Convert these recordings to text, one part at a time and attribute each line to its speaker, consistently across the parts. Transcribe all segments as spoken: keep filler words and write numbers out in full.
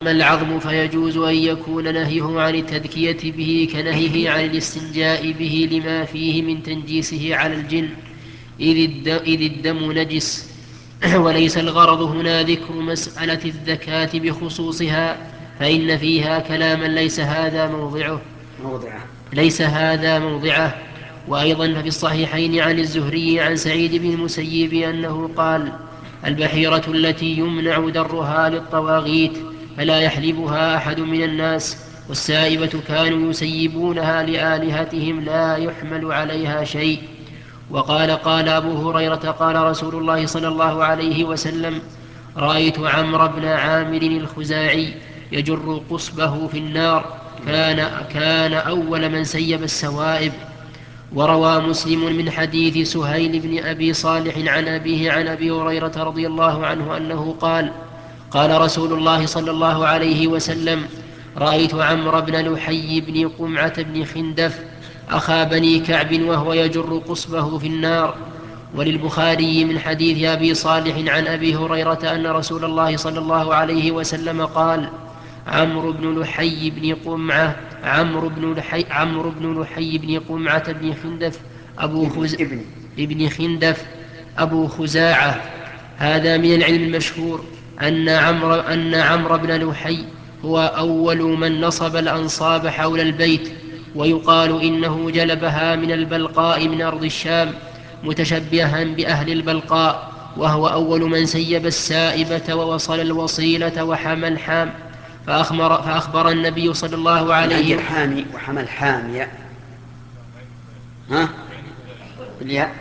Speaker 1: أما العظم فيجوز أن يكون نهيه عن التذكية به كنهيه عن الاستنجاء به لما فيه من تنجيسه على الجن، إذ الدم نجس. وليس الغرض هنا ذكر مسألة الزكاة بخصوصها، فإن فيها كلاما ليس هذا موضعه
Speaker 2: موضعه
Speaker 1: ليس هذا موضعه. وأيضا ففي الصحيحين عن الزهري عن سعيد بن المسيب أنه قال: البحيرة التي يمنع درها للطواغيت فلا يحلبها أحد من الناس، والسائبة كانوا يسيبونها لآلهتهم لا يحمل عليها شيء. وقال قال أبو هريرة قال رسول الله صلى الله عليه وسلم: رأيت عمرو بن عامر الخزاعي يجر قصبه في النار، كان, كان أول من سيب السوائب. وروى مسلم من حديث سهيل بن أبي صالح عن أبيه عن أبي هريرة رضي الله عنه أنه قال: قال رسول الله صلى الله عليه وسلم: رأيت عمرو بن لحي بن قمعة بن خندف أخا بني كعب وهو يجر قصبه في النار. وللبخاري من حديث أبي صالح عن أبي هريرة أن رسول الله صلى الله عليه وسلم قال: عمرو بن لحي بن قمعة عمرو بن لحي عمرو بن لحي بن قمعة بن خندف أبو
Speaker 2: ابن
Speaker 1: خز...
Speaker 2: ابن
Speaker 1: ابن خندف أبو خزاعة. هذا من العلم المشهور أن عمرو أن عمرو بن لحي هو أول من نصب الأنصاب حول البيت، ويقال إنه جلبها من البلقاء من أرض الشام متشبها بأهل البلقاء، وهو أول من سيب السائبة ووصل الوصيلة وحمى الحام. فأخبر, فأخبر النبي صلى الله
Speaker 2: من عند
Speaker 1: عليه وسلم.
Speaker 2: الحامي وحمل حامية. ها بالياء.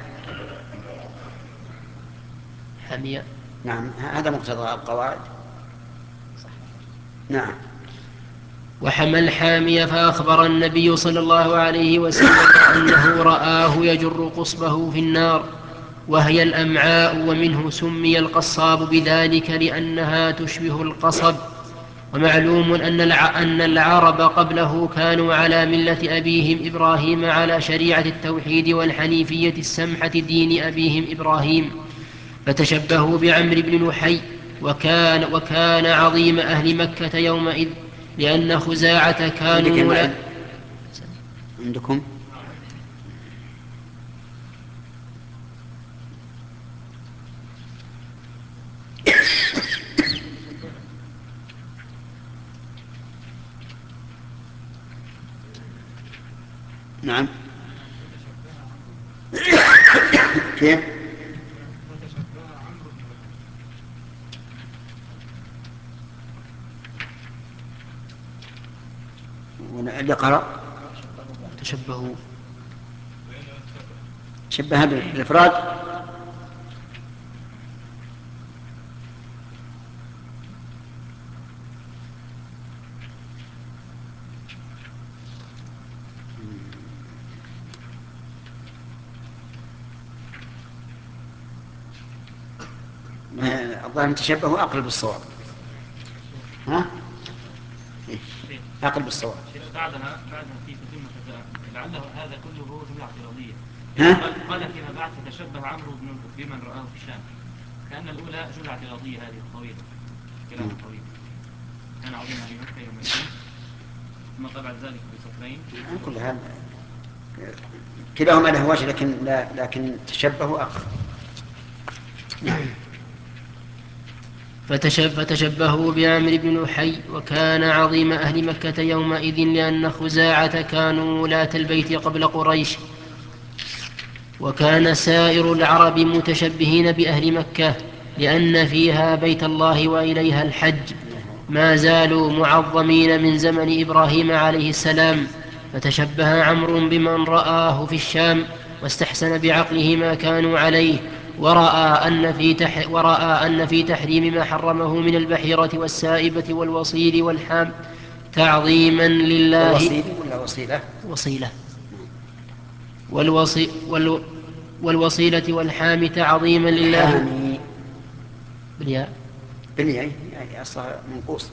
Speaker 1: حمية.
Speaker 2: نعم هذا مقتضى القواعد. نعم.
Speaker 1: وحمى الحامية. فأخبر النبي صلى الله عليه وسلم أنه رآه يجر قصبه في النار وهي الأمعاء، ومنه سمي القصاب بذلك لأنها تشبه القصب. ومعلوم أن العرب قبله كانوا على ملة أبيهم إبراهيم على شريعة التوحيد والحنيفية السمحة دين أبيهم إبراهيم، فتشبهوا بعمرو بن لحي. وكان, وكان عظيم أهل مكة يومئذ، لأن خزاعة
Speaker 2: عندك
Speaker 1: كانوا لا.
Speaker 2: المعد عندكم. نعم. كيف؟ اللي قرأ
Speaker 1: تشبهوا.
Speaker 2: شبه بالإفراد. الظاهر تشبهوا أقرب بالصواب. ها؟ أقرب بالصواب.
Speaker 3: بعدها بعدها في تتمة لعله هذا كله جملة اعتراضية.
Speaker 2: ها؟
Speaker 3: قال فيما بعد فتشبه عمرو بمن رآه في الشام، كأن الأولى جملة اعتراضية هذه طويلة، كلام طويل. كان عظيما في مكة يومئذ، ثم طبع ذلك بسطرين.
Speaker 2: كل هذا كلاهما له وجه، لكن لا لكن تشبهوا أقرب. نعم.
Speaker 1: فتشبهوا بعمرو بن لحي. وكان عظيم أهل مكة يومئذ، لأن خزاعة كانوا ولاة البيت قبل قريش، وكان سائر العرب متشبهين بأهل مكة، لأن فيها بيت الله وإليها الحج، ما زالوا معظمين من زمن إبراهيم عليه السلام. فتشبه عمرو بمن رآه في الشام، واستحسن بعقله ما كانوا عليه، ورأى أن في, تح ورأى أن في تحريم ما حرمه من البحيرة والسائبة والوصيل والحام تعظيما لله.
Speaker 2: والوصيل ولا وصيلة؟
Speaker 1: وصيلة. والوصي والو والوصيلة والحام تعظيما لله.
Speaker 2: الحامي
Speaker 1: بالياء.
Speaker 2: بالياء يعني أصلها منقوص.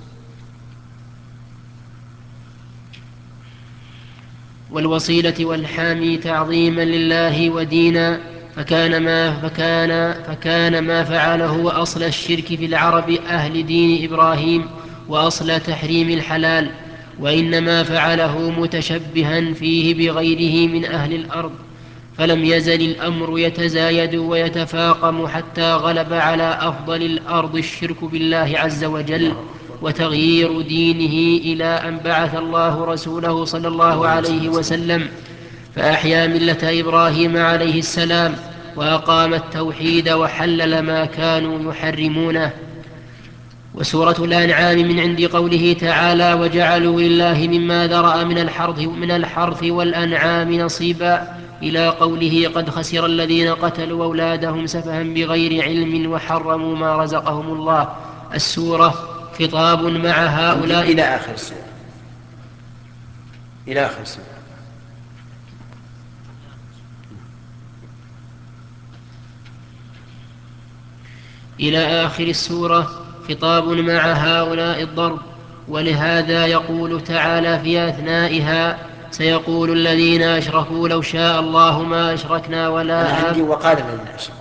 Speaker 1: والوصيلة والحام تعظيما لله ودينا. فكان ما, فكان, فكان ما فعله وأصل الشرك في العرب أهل دين إبراهيم وأصل تحريم الحلال، وإنما فعله متشبها فيه بغيره من أهل الأرض، فلم يزل الأمر يتزايد ويتفاقم حتى غلب على أفضل الأرض الشرك بالله عز وجل وتغيير دينه، إلى أن بعث الله رسوله صلى الله عليه وسلم فأحيا ملة إبراهيم عليه السلام وأقام التوحيد وحلل ما كانوا يحرمونه. وسورة الأنعام من عند قوله تعالى: وجعلوا لله مما ذرأ من الحرث, من الحرث والأنعام نصيبا، إلى قوله: قد خسر الذين قتلوا أولادهم سفها بغير علم وحرموا ما رزقهم الله. السورة خطاب مع هؤلاء
Speaker 2: إلى آخر السورة، إلى آخر السورة.
Speaker 1: إلى آخر السورة خطاب مع هؤلاء الضرب. ولهذا يقول تعالى في أثنائها: سيقول الذين أشركوا لو شاء الله ما أشركنا ولا
Speaker 2: أنا عندي
Speaker 1: آب
Speaker 2: وقال الذين أشركوا.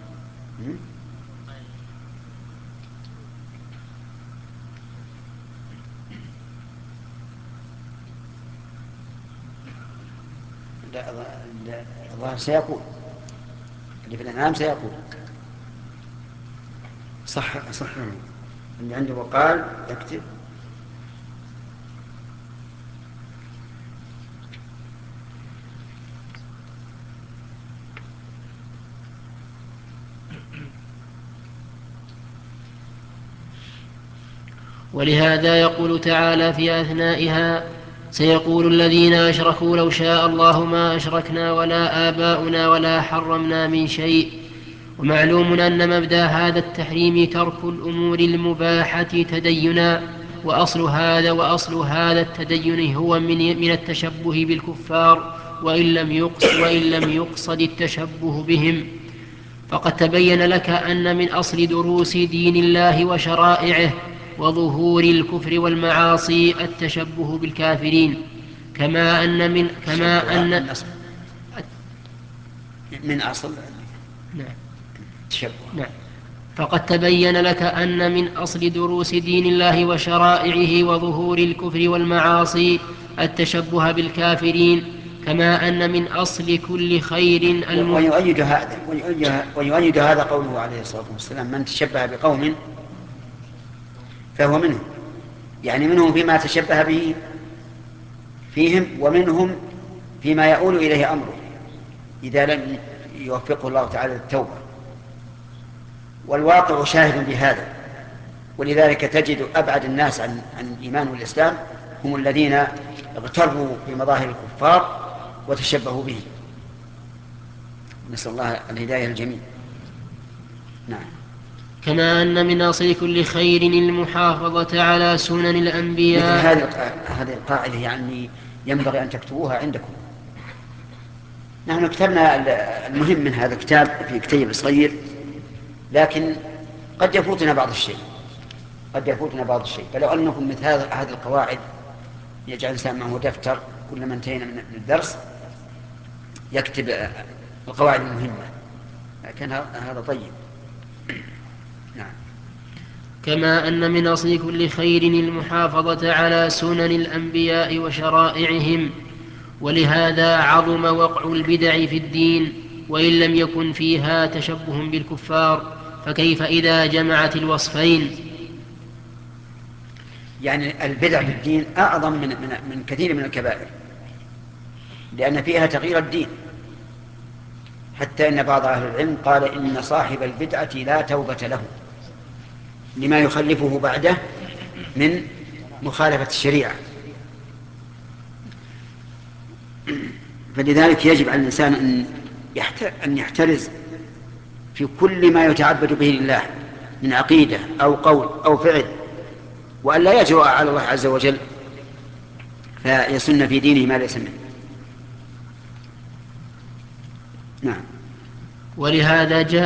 Speaker 2: الظاهر سيقول، اللي في الأنعام سيقول. صح صح اللي عنده وقال يكتب.
Speaker 1: ولهذا يقول تعالى في أثنائها: سيقول الذين أشركوا لو شاء الله ما أشركنا ولا آباؤنا ولا حرمنا من شيء. ومعلوم أن مبدأ هذا التحريم ترك الأمور المباحة تدينا، وأصل هذا وأصل هذا التدين هو من, من التشبه بالكفار، وإن لم يقصد, وإن لم يقصد التشبه بهم. فقد تبين لك أن من أصل دروس دين الله وشرائعه وظهور الكفر والمعاصي التشبه بالكافرين، كما أن من كما أن
Speaker 2: من أصل
Speaker 1: نعم.
Speaker 2: تشبه.
Speaker 1: نعم. فقد تبين لك أن من أصل دروس دين الله وشرائعه وظهور الكفر والمعاصي التشبه بالكافرين، كما أن من أصل كل خير
Speaker 2: الم... ويؤيد هذا ويؤيد هذا قوله عليه الصلاة والسلام: من تشبه بقوم فهو منهم، يعني منهم فيما تشبه به فيهم، ومنهم فيما يؤول إليه أمره إذا لم يوفقه الله تعالى للتوبة. والواقع شاهد بهذا، ولذلك تجد أبعد الناس عن عن الإيمان والإسلام هم الذين اغتروا بمظاهر الكفار وتشبهوا به. نسأل الله الهداية الجميع. نعم.
Speaker 1: كما أن من أصل كل خير المحافظة على سنن الأنبياء.
Speaker 2: مثل هذه هذه القاعدة يعني ينبغي أن تكتبوها عندكم. نحن كتبنا المهم من هذا الكتاب في كتيب صغير، لكن قد يفوتنا بعض الشيء قد يفوتنا بعض الشيء فلو أنكم مثل هذه القواعد يجعل الإنسان معه دفتر كلما انتهينا من الدرس يكتب القواعد المهمة، لكن هذا طيب. نعم.
Speaker 1: كما أن من أصل كل خير المحافظة على سنن الأنبياء وشرائعهم، ولهذا عظم وقع البدع في الدين وإن لم يكن فيها تشبه بالكفار، فكيف إذا جمعت الوصفين؟
Speaker 2: يعني البدع في الدين أعظم من, من, من كثير من الكبائر، لأن فيها تغيير الدين، حتى إن بعض أهل العلم قال إن صاحب البدعة لا توبة له لما يخلفه بعده من مخالفة الشريعة. فلذلك يجب على الإنسان أن يحترز في كل ما يتعبد به لله من عقيدة أو قول أو فعل، وأن لا يجرؤ على الله عز وجل فيسن في دينه ما ليس منه. نعم.
Speaker 1: ولهذا جاء